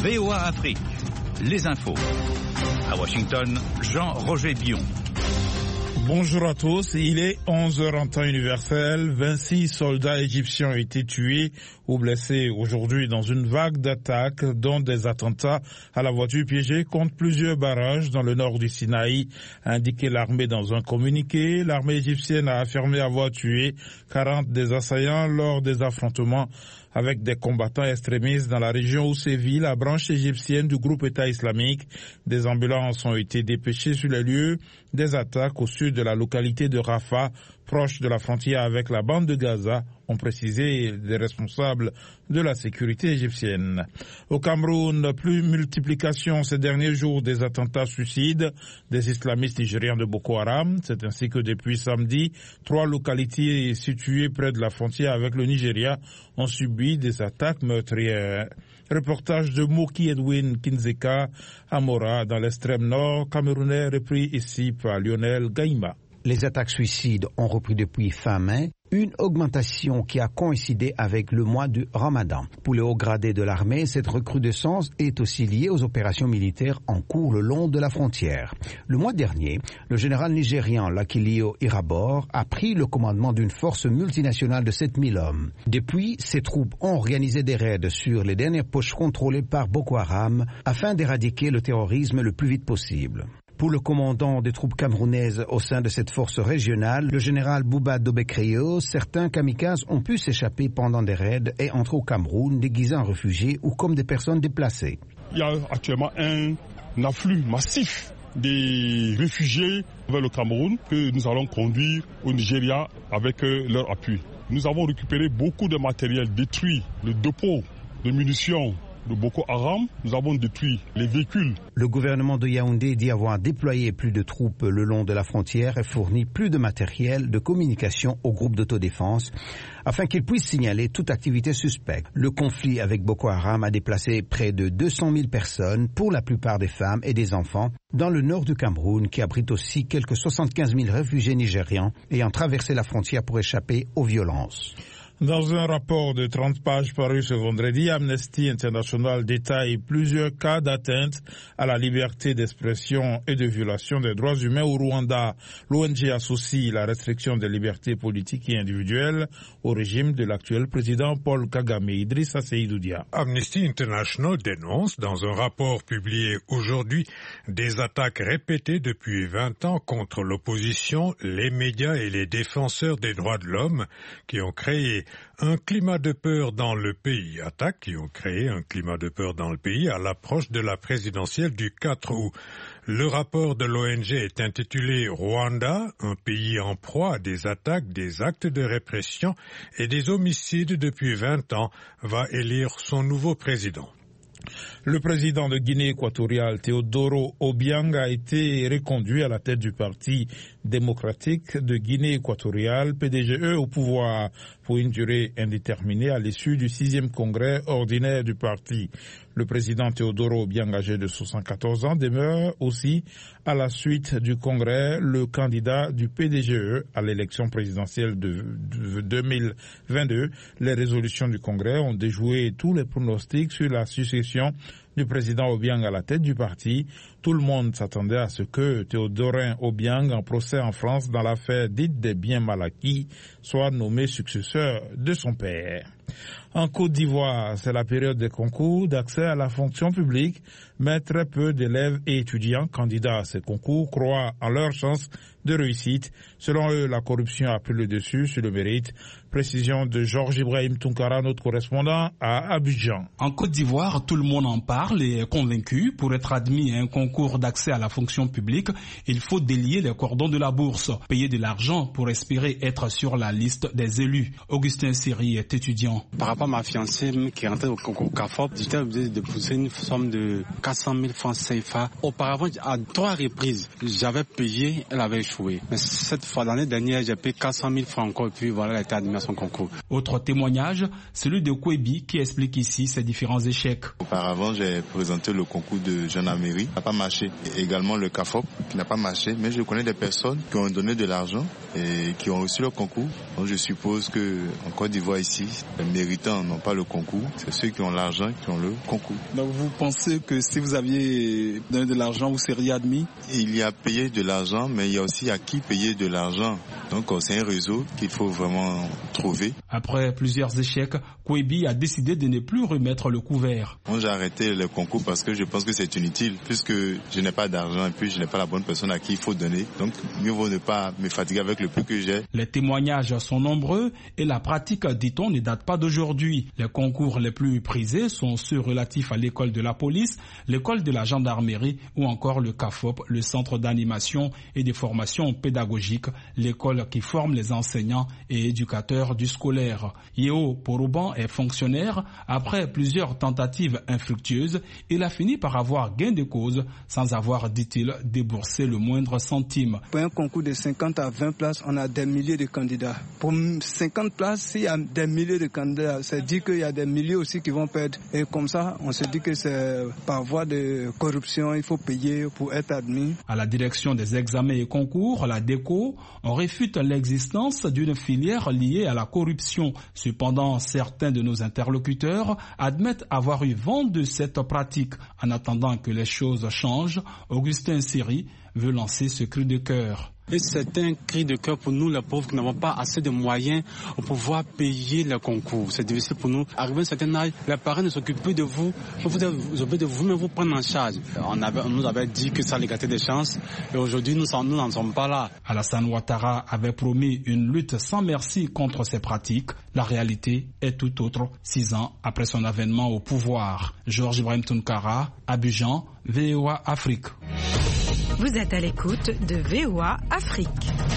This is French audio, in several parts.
VOA Afrique, les infos. À Washington, Jean-Roger Bion. Bonjour à tous, il est 11h en temps universel. 26 soldats égyptiens ont été tués ou blessés aujourd'hui dans une vague d'attaques, dont des attentats à la voiture piégée contre plusieurs barrages dans le nord du Sinaï, a indiqué l'armée dans un communiqué. L'armée égyptienne a affirmé avoir tué 40 des assaillants lors des affrontements avec des combattants extrémistes dans la région où sévit la branche égyptienne du groupe État islamique. Des ambulances ont été dépêchées sur les lieux des attaques au sud de la localité de Rafah, proche de la frontière avec la bande de Gaza, ont précisé les responsables de la sécurité égyptienne. Au Cameroun, plus multiplication ces derniers jours des attentats suicides des islamistes nigériens de Boko Haram. C'est ainsi que depuis samedi, 3 localités situées près de la frontière avec le Nigeria ont subi des attaques meurtrières. Reportage de Moki Edwin Kinzeka à Mora, dans l'extrême nord camerounais, repris ici par Lionel Gaïma. Les attaques suicides ont repris depuis fin mai, une augmentation qui a coïncidé avec le mois du Ramadan. Pour les hauts gradés de l'armée, cette recrudescence est aussi liée aux opérations militaires en cours le long de la frontière. Le mois dernier, le général nigérian Lakilio Irabor a pris le commandement d'une force multinationale de 7000 hommes. Depuis, ses troupes ont organisé des raids sur les dernières poches contrôlées par Boko Haram afin d'éradiquer le terrorisme le plus vite possible. Pour le commandant des troupes camerounaises au sein de cette force régionale, le général Bouba Dobekrio, certains kamikazes ont pu s'échapper pendant des raids et entrer au Cameroun déguisés en réfugiés ou comme des personnes déplacées. Il y a actuellement un afflux massif des réfugiés vers le Cameroun que nous allons conduire au Nigeria avec leur appui. Nous avons récupéré beaucoup de matériel détruit, le dépôt de munitions de Boko Haram, nous avons détruit les véhicules. Le gouvernement de Yaoundé dit avoir déployé plus de troupes le long de la frontière et fourni plus de matériel de communication aux groupes d'autodéfense afin qu'ils puissent signaler toute activité suspecte. Le conflit avec Boko Haram a déplacé près de 200 000 personnes, pour la plupart des femmes et des enfants, dans le nord du Cameroun qui abrite aussi quelques 75 000 réfugiés nigérians ayant traversé la frontière pour échapper aux violences. Dans un rapport de 30 pages paru ce vendredi, Amnesty International détaille plusieurs cas d'atteinte à la liberté d'expression et de violation des droits humains au Rwanda. L'ONG associe la restriction des libertés politiques et individuelles au régime de l'actuel président Paul Kagame. Idrissa Seydoudia. Amnesty International dénonce dans un rapport publié aujourd'hui des attaques répétées depuis 20 ans contre l'opposition, les médias et les défenseurs des droits de l'homme qui ont créé un climat de peur dans le pays. Attaques qui ont créé un climat de peur dans le pays à l'approche de la présidentielle du 4 août. Le rapport de l'ONG est intitulé « Rwanda, un pays en proie à des attaques, des actes de répression et des homicides depuis 20 ans », va élire son nouveau président. Le président de Guinée équatoriale, Teodoro Obiang, a été reconduit à la tête du Parti démocratique de Guinée équatoriale, PDGE, au pouvoir pour une durée indéterminée à l'issue du 6e congrès ordinaire du parti. Le président Teodoro Obiang, âgé de 74 ans, demeure aussi à la suite du congrès le candidat du PDGE à l'élection présidentielle de 2022. Les résolutions du congrès ont déjoué tous les pronostics sur la succession du président Obiang à la tête du parti. Tout le monde s'attendait à ce que Théodorin Obiang, en procès en France dans l'affaire dite des biens mal acquis, soit nommé successeur de son père. En Côte d'Ivoire, c'est la période des concours d'accès à la fonction publique, mais très peu d'élèves et étudiants candidats à ces concours croient en leur chance de réussite. Selon eux, la corruption a pris le dessus sur le mérite. Précision de Georges Ibrahim Tunkara, notre correspondant à Abidjan. En Côte d'Ivoire, tout le monde en parle et est convaincu. Pour être admis à un concours d'accès à la fonction publique, il faut délier les cordons de la bourse, payer de l'argent pour espérer être sur la liste des élus. Augustin Siri est étudiant. Par rapport à ma fiancée qui est rentrée au concours CAFOP, j'étais obligé de pousser une somme de 400 000 francs CFA. Auparavant, à 3 reprises, j'avais payé, elle avait échoué. Mais cette fois, l'année dernière, j'ai payé 400 000 francs encore et puis voilà, elle a été admise à son concours. Autre témoignage, celui de Kwebi qui explique ici ses différents échecs. Auparavant, j'ai présenté le concours de gendarmerie, ça n'a pas marché. Et également le CAFOP qui n'a pas marché, mais je connais des personnes qui ont donné de l'argent et qui ont reçu le concours. Donc je suppose qu'en Côte d'Ivoire ici, les méritants n'ont pas le concours, c'est ceux qui ont l'argent qui ont le concours. Donc vous pensez que si vous aviez donné de l'argent, vous seriez admis? Il y a payé de l'argent, mais il y a aussi à qui payer de l'argent. Donc c'est un réseau qu'il faut vraiment trouver. Après plusieurs échecs, Kouebi a décidé de ne plus remettre le couvert. Moi j'ai arrêté le concours parce que je pense que c'est inutile, puisque je n'ai pas d'argent et puis je n'ai pas la bonne personne à qui il faut donner. Donc mieux vaut ne pas me fatiguer avec le peu que j'ai. Les témoignages sont nombreux et la pratique, dit-on, ne date pas d'aujourd'hui. Les concours les plus prisés sont ceux relatifs à l'école de la police, l'école de la gendarmerie ou encore le CAFOP, le centre d'animation et de formation pédagogique, l'école qui forme les enseignants et éducateurs du scolaire. Yeo Poroban est fonctionnaire. Après plusieurs tentatives infructueuses, il a fini par avoir gain de cause sans avoir, dit-il, déboursé le moindre centime. Pour un concours de 50 à 20 places, on a des milliers de candidats. Pour 50 places, s'il y a des milliers de candidats, c'est dit qu'il y a des milliers aussi qui vont perdre. Et comme ça, on se dit que c'est par voie de corruption, il faut payer pour être admis. À la direction des examens et concours, la DECO, on réfute l'existence d'une filière liée à la corruption. Cependant, certains de nos interlocuteurs admettent avoir eu vent de cette pratique. En attendant que les choses changent, Augustin Siri veut lancer ce cri de cœur. Et c'est un cri de cœur pour nous, les pauvres, qui n'avons pas assez de moyens pour pouvoir payer les concours. C'est difficile pour nous. Arrivé à un certain âge, les parents ne s'occupent plus de vous. Vous occupez de vous-même, vous prendre en charge. On nous avait dit que ça l'égalité des chances. Et aujourd'hui, nous n'en sommes pas là. Alassane Ouattara avait promis une lutte sans merci contre ces pratiques. La réalité est tout autre 6 ans après son avènement au pouvoir. Georges Ibrahim Tounkara, Abidjan, VOA Afrique. Vous êtes à l'écoute de VOA Afrique.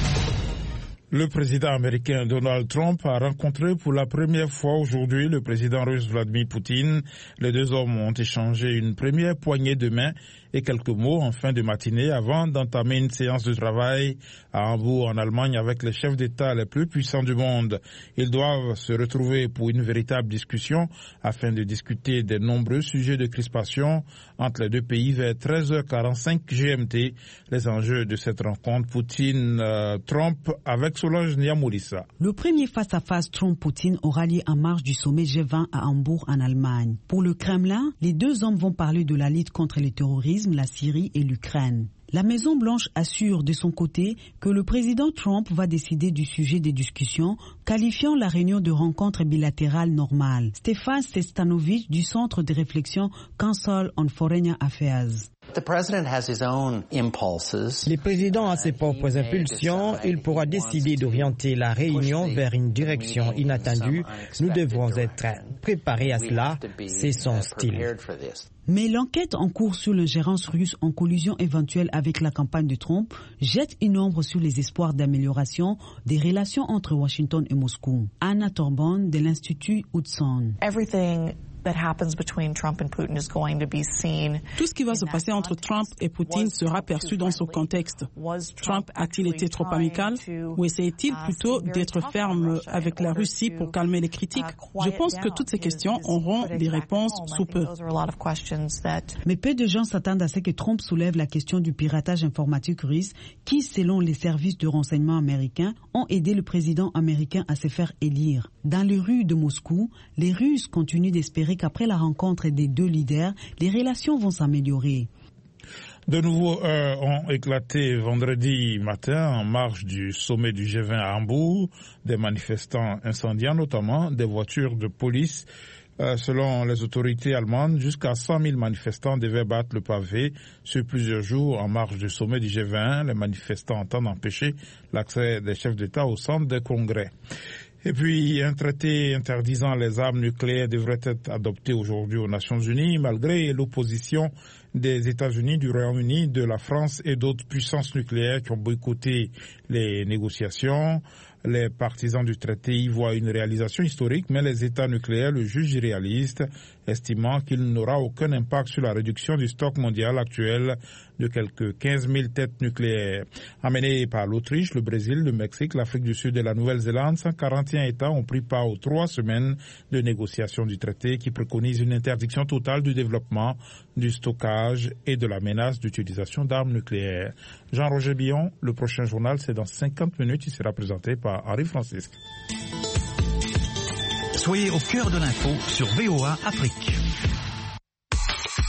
Le président américain Donald Trump a rencontré pour la première fois aujourd'hui le président russe Vladimir Poutine. Les deux hommes ont échangé une première poignée de main et quelques mots en fin de matinée avant d'entamer une séance de travail à Hambourg en Allemagne avec les chefs d'État les plus puissants du monde. Ils doivent se retrouver pour une véritable discussion afin de discuter des nombreux sujets de crispation entre les deux pays vers 13h45 GMT. Les enjeux de cette rencontre Poutine-Trump avec Solange Niamoulissa. Le premier face-à-face Trump-Poutine aura lieu en marge du sommet G20 à Hambourg en Allemagne. Pour le Kremlin, les deux hommes vont parler de la lutte contre le terrorisme, la Syrie et l'Ukraine. La Maison-Blanche assure de son côté que le président Trump va décider du sujet des discussions, qualifiant la réunion de rencontre bilatérale normale. Stefan Sestanovic du Centre de réflexion Council on Foreign Affairs. Le président a ses propres impulsions. Il pourra décider d'orienter la réunion vers une direction inattendue. Nous devrons être préparés à cela. C'est son style. Mais l'enquête en cours sur l'ingérence russe en collusion éventuelle avec la campagne de Trump jette une ombre sur les espoirs d'amélioration des relations entre Washington et Moscou. Anna Torborn de l'Institut Hudson. Tout ce qui va se passer entre Trump et Poutine sera perçu dans ce contexte. Trump a-t-il été trop amical ou essayait-il plutôt d'être ferme avec la Russie pour calmer les critiques? Je pense que toutes ces questions auront des réponses sous peu. Mais peu de gens s'attendent à ce que Trump soulève la question du piratage informatique russe qui, selon les services de renseignement américains, ont aidé le président américain à se faire élire. Dans les rues de Moscou, les Russes continuent d'espérer qu'après la rencontre des deux leaders, les relations vont s'améliorer. De nouveaux heurts ont éclaté vendredi matin en marge du sommet du G20 à Hambourg. Des manifestants incendiant notamment des voitures de police. Selon les autorités allemandes, jusqu'à 100 000 manifestants devaient battre le pavé sur plusieurs jours en marge du sommet du G20. Les manifestants entendent empêcher l'accès des chefs d'État au centre des congrès. Et puis, un traité interdisant les armes nucléaires devrait être adopté aujourd'hui aux Nations Unies, malgré l'opposition des États-Unis, du Royaume-Uni, de la France et d'autres puissances nucléaires qui ont boycotté les négociations. Les partisans du traité y voient une réalisation historique, mais les États nucléaires le jugent irréaliste, estimant qu'il n'aura aucun impact sur la réduction du stock mondial actuel de quelques 15 000 têtes nucléaires. Amenés par l'Autriche, le Brésil, le Mexique, l'Afrique du Sud et la Nouvelle-Zélande, 141 États ont pris part aux 3 semaines de négociation du traité qui préconise une interdiction totale du développement, du stockage et de la menace d'utilisation d'armes nucléaires. Jean-Roger Billon, le prochain journal, c'est dans 50 minutes. Il sera présenté par Henri Francisque. Soyez au cœur de l'info sur VOA Afrique.